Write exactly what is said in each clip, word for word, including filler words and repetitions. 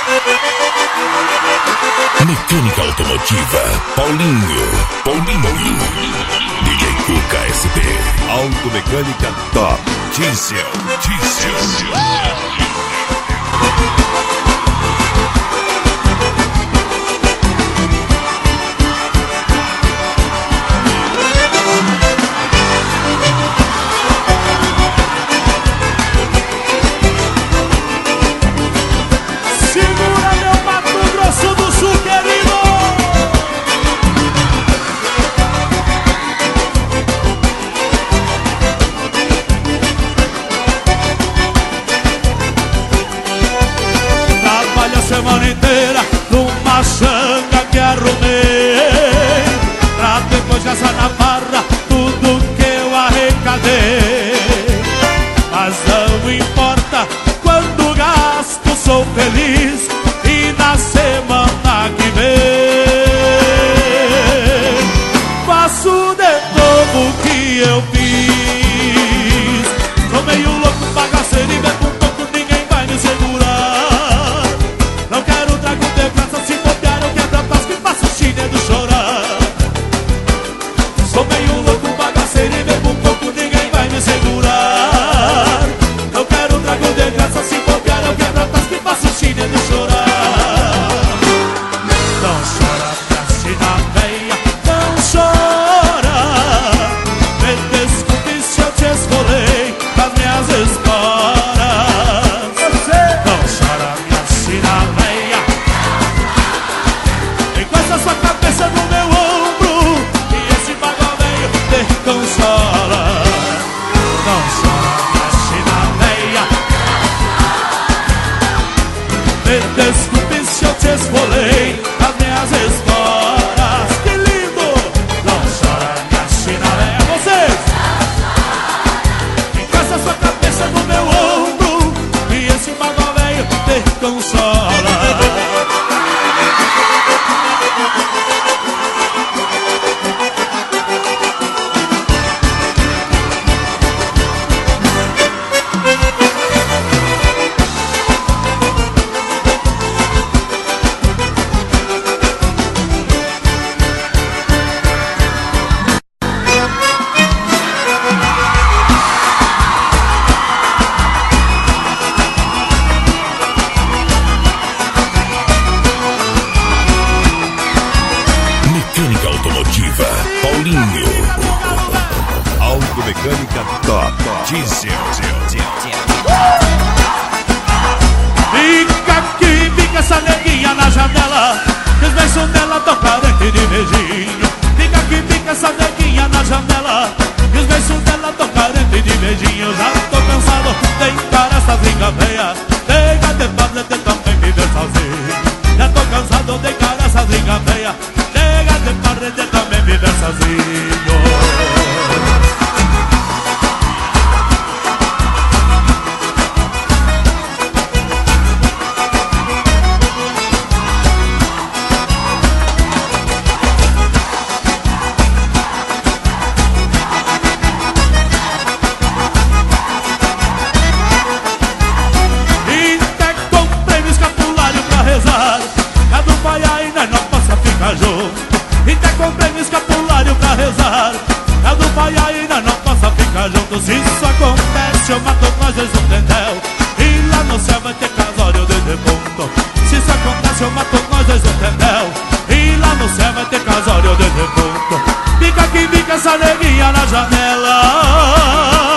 Mecânica automotiva, Paulinho, Paulinho, D J Cuca S P. Automecânica top, Diesel, Diesel. Semana inteira numa xanga que arrumei, pra depois gastar na barra tudo que eu arrecadei. Mas não importa quando gasto, sou feliz, e na semana que vem faço de novo o que eu fiz. Sou meio louco, bagaceiro e bebo um pouco, ninguém vai me segurar. Não quero trago de graça, se bobear eu quebro a paz que faço o chinelo chorar. Sou meio louco, bagaceiro e bebo um pouco, ninguém vai me segurar. Não quero trago de graça, se bobear eu quebro a paz que faço o chinelo chorar. Não chora, praxe na veia, não chora. Me desculpe se eu te escolei das minhas esporas. Não chora, praxe na veia, encosta sua cabeça no meu ombro e esse bagulho veio te consola. Não chora, praxe na veia, me desculpe se eu te esfolei as minhas esporas. Que lindo! Não chora, praxe na veia, vocês! Encosta sua cabeça no meu ombro e esse bagulho veio te consola. Mecânica automotiva, Paulinho. Automecânica top, Diesel. Fica aqui, fica essa neguinha na janela, que os beijos dela tão carente de beijinho. Fica aqui, fica essa neguinha na janela, que os beijos dela tão carente de beijinho. Já tô cansado de encarar essa briga feia, chega de fazer de também viver sozinho. Já tô cansado de encarar essa briga feia, chega de fazer de também viver sozinho. Se isso acontece, eu mato nós dois no tendel, e lá no céu vai ter casório de defunto. Se isso acontece, eu mato nós dois no tendel, e lá no céu vai ter casório de defunto. Fica aqui, fica essa neguinha na janela.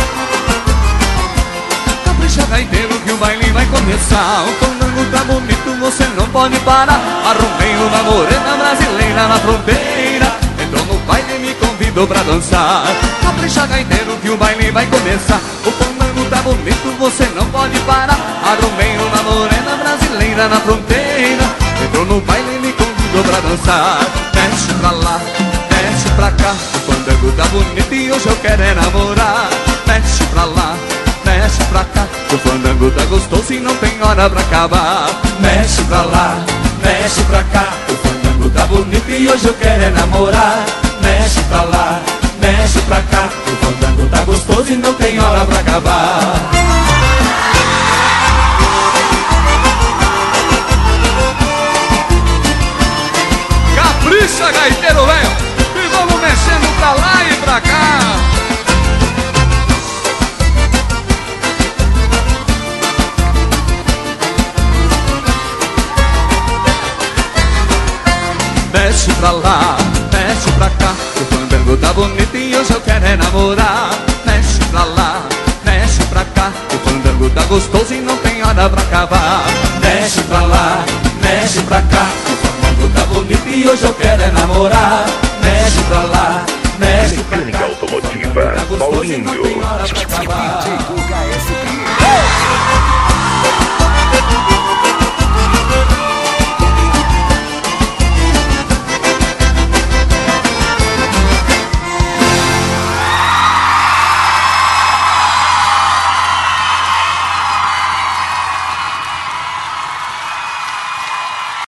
O fandango tá bonito, você não pode parar. Arrumei uma morena brasileira na fronteira, entrou no baile e me convidou pra dançar. Capricha gaiteiro que o baile vai começar. O fandango tá bonito, você não pode parar. Arrumei uma morena brasileira na fronteira, entrou no baile e me convidou pra dançar. Mexe pra lá, mexe pra cá, o fandango tá bonito e hoje eu quero é namorar. Mexe pra lá, mexe pra cá, o fandango tá gostoso e não tem hora pra acabar. Mexe pra lá, mexe pra cá, o fandango tá bonito e hoje eu quero é namorar. Mexe pra lá, mexe pra cá, o fandango tá gostoso e não tem hora pra acabar. Capricha, gaiteiro velho, e vamos mexendo pra lá e pra cá. Mexe pra lá, mexe pra cá, o fandango tá bonito e hoje eu quero é namorar. Mexe pra lá, mexe pra cá, o fandango tá gostoso e não tem hora pra acabar. Mexe pra lá, mexe pra cá, o fandango tá bonito e hoje eu quero é namorar. Mexe pra lá, mexe pra cá, Mecânica Automotiva, tá gostoso e não tem Paulinho. hora pra acabar. D J Cuca S P.